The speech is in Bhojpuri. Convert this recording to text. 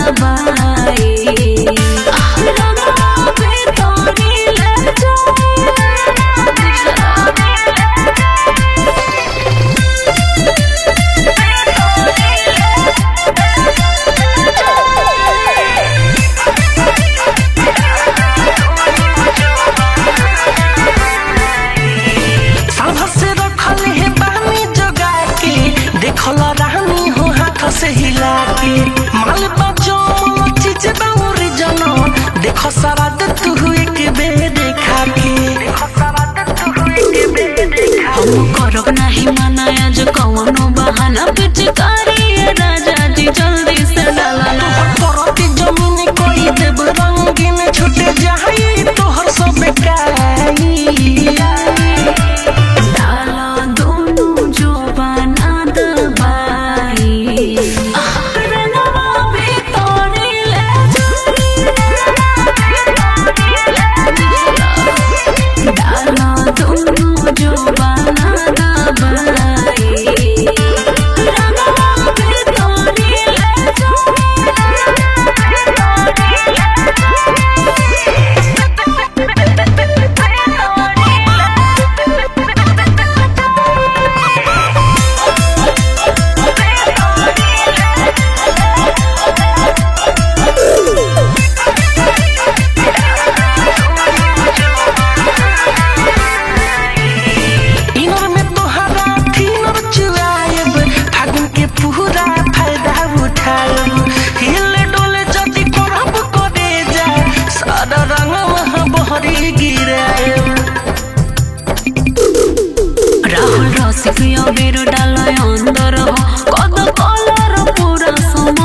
दबाई रानी हो हाथ से हिला के माल बजो चीज बाउरी जनो देखो सारा तू एक बेर खा के हम करब नहीं मनाया जो कौनो बहाना पिचकारी राजा जी जल्दी से डालना परती जमीन कोई देव रंगीन छूटे जाई तोहर सब काई डाला दोनों जो बना दबाई रंगवा भी तोड़ी ले डाला दोनों जो बना दबाई रंगवा भी तोड़ी राहुल रसिक बेर डाल अंदर कद कलर पूरा सम